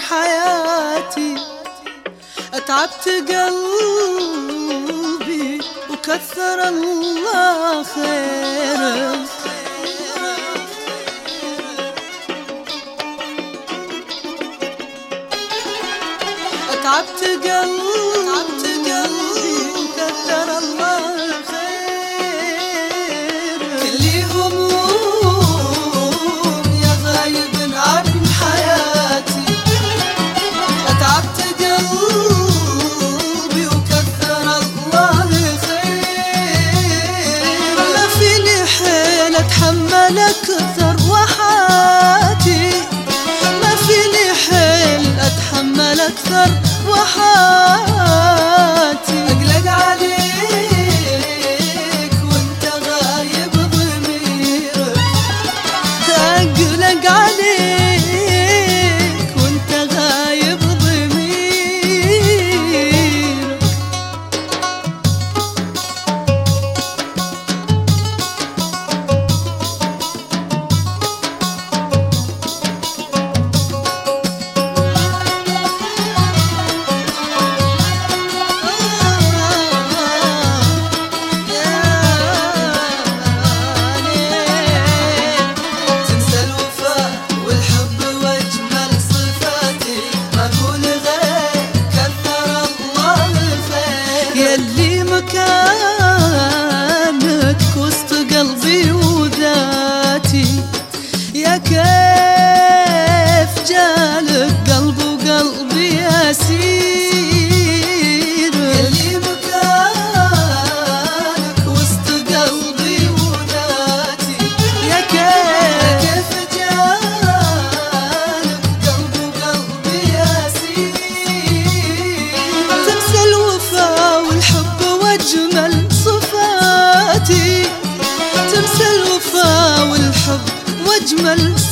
حياتي، أتعبت قلبي وكثر الله خيرك. أتعبت قلبي وكثر الله خيرك. كلي هموم يا غايب عن حياتي، أتعبت قلبي وكثر الله خيرك. ما فيني حيل أتحمل أكثر وحاتي، ما فيني حيل أتحمل أكثر وحاتي. أقلق عليك وانت غايب ضميرك، أقلق عليك وانت غايب ضميرك. يلي مكانك وسط قلبي وذاتي، يا كيف جالك قلب وقلبي أسير. يلي مكانك وسط قلبي وذاتي، يا كيف جالك قلب وقلبي أسير. تنسى الوفا والحب واجمل صفاتي، تنسى الوفا والحب واجمل